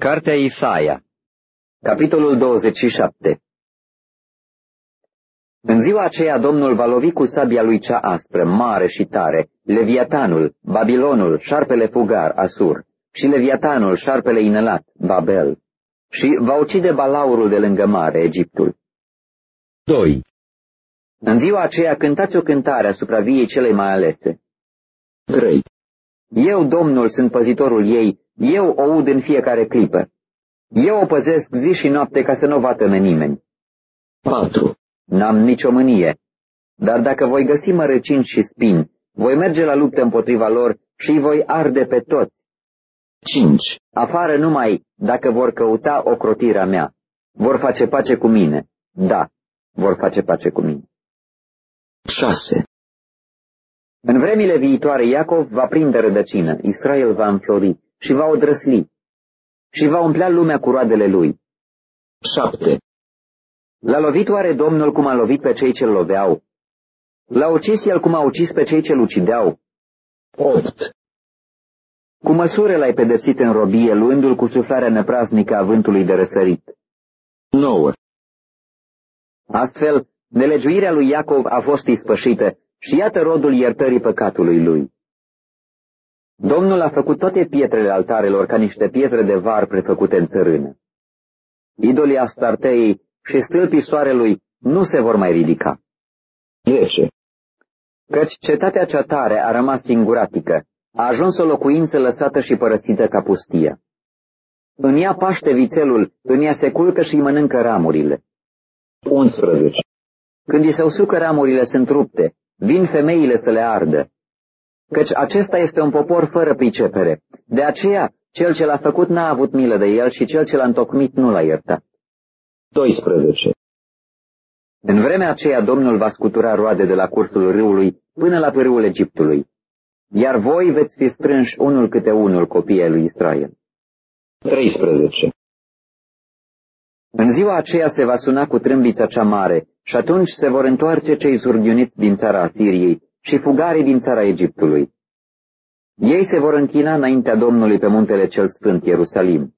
Cartea Isaia, capitolul 27. În ziua aceea Domnul va lovi cu sabia lui cea aspră, mare și tare, Leviatanul, Babilonul, șarpele fugar, Asur, și Leviatanul, șarpele inelat, Babel, și va ucide balaurul de lângă mare, Egiptul. 2. În ziua aceea cântați o cântare asupra viei celei mai alese. 3. Eu, Domnul, sunt păzitorul ei, eu o ud în fiecare clipă. Eu o păzesc zi și noapte ca să nu o vatăme nimeni. 4. N-am nicio mânie, dar dacă voi găsi mărăcini și spini, voi merge la luptă împotriva lor și îi voi arde pe toți. 5. Afară numai dacă vor căuta ocrotirea mea. Vor face pace cu mine. Da, vor face pace cu mine. 6. În vremile viitoare Iacov va prinde rădăcină, Israel va înflori și va odrăsli și va umplea lumea cu roadele lui. 7. L-a lovit oare Domnul cum a lovit pe cei ce-l loveau? L-a ucis el cum a ucis pe cei ce-l ucideau? 8. Cu măsură l-ai pedepsit în robie, luându-l cu suflarea nepraznică a vântului de răsărit. 9. Astfel, nelegiuirea lui Iacov a fost ispășită și iată rodul iertării păcatului lui. Domnul a făcut toate pietrele altarelor ca niște pietre de var prefăcute în țărână. Idolii Astartei și stâlpii soarelui nu se vor mai ridica. 10. Căci cetatea cea tare a rămas singuratică, a ajuns o locuință lăsată și părăsită ca pustia. În ea paște vițelul, în ea se culcă și mănâncă ramurile. 11. Când îi se usucă ramurile sunt rupte, vin femeile să le ardă. Căci acesta este un popor fără pricepere, de aceea cel ce l-a făcut n-a avut milă de el și cel ce l-a întocmit nu l-a iertat. 12. În vremea aceea Domnul va scutura roade de la cursul râului până la pârâul Egiptului, iar voi veți fi strânși unul câte unul copiii lui Israel. 13. În ziua aceea se va suna cu trâmbița cea mare și atunci se vor întoarce cei surghiuniți din țara Asiriei și fugarii din țara Egiptului. Ei se vor închina înaintea Domnului pe muntele cel sfânt Ierusalim.